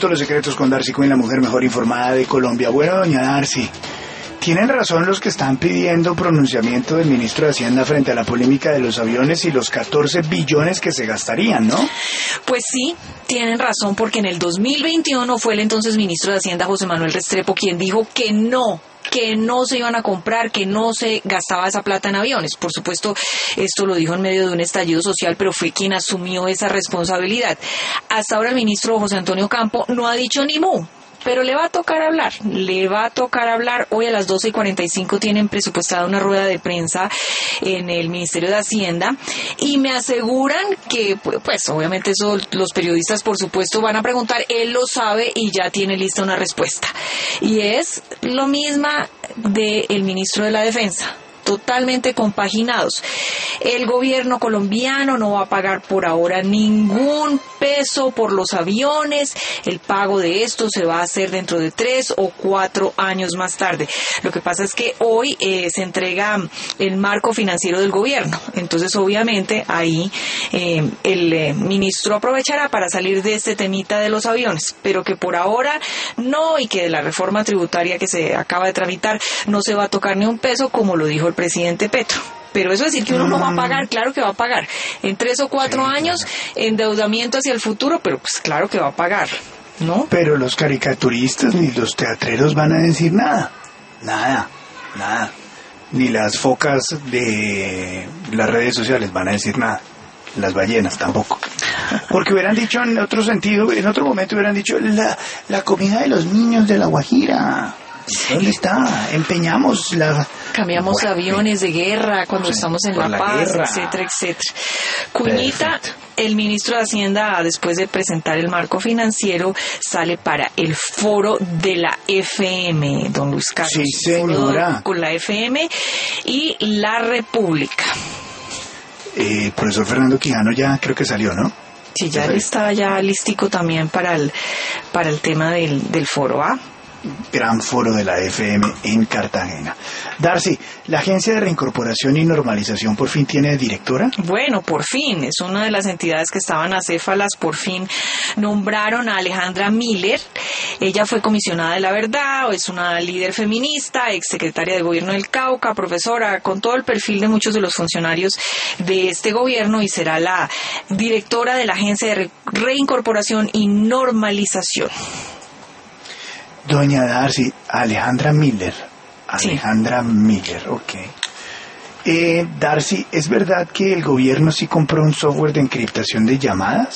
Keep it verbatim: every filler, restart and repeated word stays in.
Todos los secretos con Darcy Quinn, la mujer mejor informada de Colombia. Bueno, doña Darcy, tienen razón los que están pidiendo pronunciamiento del ministro de Hacienda frente a la polémica de los aviones y los catorce billones que se gastarían, ¿no? Pues sí, tienen razón, porque en el dos mil veintiuno fue el entonces ministro de Hacienda, José Manuel Restrepo, quien dijo que no, que no se iban a comprar, que no se gastaba esa plata en aviones. Por supuesto, esto lo dijo en medio de un estallido social, pero fue quien asumió esa responsabilidad. Hasta ahora el ministro José Antonio Campo no ha dicho ni mu. Pero le va a tocar hablar, le va a tocar hablar. Hoy a las doce y cuarenta y cinco tienen presupuestada una rueda de prensa en el Ministerio de Hacienda y me aseguran que, pues obviamente eso los periodistas por supuesto van a preguntar, él lo sabe y ya tiene lista una respuesta. Y es lo misma del ministro de la Defensa. Totalmente compaginados. El gobierno colombiano no va a pagar por ahora ningún peso por los aviones. El pago de esto se va a hacer dentro de tres o cuatro años más tarde. Lo que pasa es que hoy eh, se entrega el marco financiero del gobierno. Entonces, obviamente, ahí eh, el eh, ministro aprovechará para salir de este temita de los aviones, pero que por ahora no, y que de la reforma tributaria que se acaba de tramitar no se va a tocar ni un peso, como lo dijo el presidente Petro. Pero eso es decir que uno no va a pagar, claro que va a pagar. En tres o cuatro sí, años, claro. Endeudamiento hacia el futuro, pero pues claro que va a pagar, ¿no? Pero los caricaturistas ni los teatreros van a decir nada. Nada, nada. Ni las focas de las redes sociales van a decir nada. Las ballenas tampoco. Porque hubieran dicho en otro sentido, en otro momento hubieran dicho la, la comida de los niños de La Guajira. ¿Dónde está? Empeñamos la... Cambiamos bueno, aviones de guerra cuando sí, estamos en La, la Paz, guerra. etcétera, etcétera. Cuñita, perfecto. El ministro de Hacienda, después de presentar el marco financiero, sale para el foro de la F M, don Luis Carlos. Sí, señora. Con la F M y La República. Eh, el profesor Fernando Quijano ya creo que salió, ¿no? Sí, ya él está ya listico también para el, para el tema del, del foro A. Gran foro de la F M en Cartagena. Darcy, ¿la Agencia de Reincorporación y Normalización por fin tiene directora? Bueno, por fin, es una de las entidades que estaban acéfalas, por fin nombraron a Alejandra Miller. Ella fue comisionada de la verdad, es una líder feminista, exsecretaria de Gobierno del Cauca, profesora, con todo el perfil de muchos de los funcionarios de este gobierno, y será la directora de la Agencia de Reincorporación y Normalización. Doña Darcy, Alejandra Miller. Alejandra sí. Miller, ok. Eh, Darcy, ¿es verdad que el gobierno sí compró un software de encriptación de llamadas?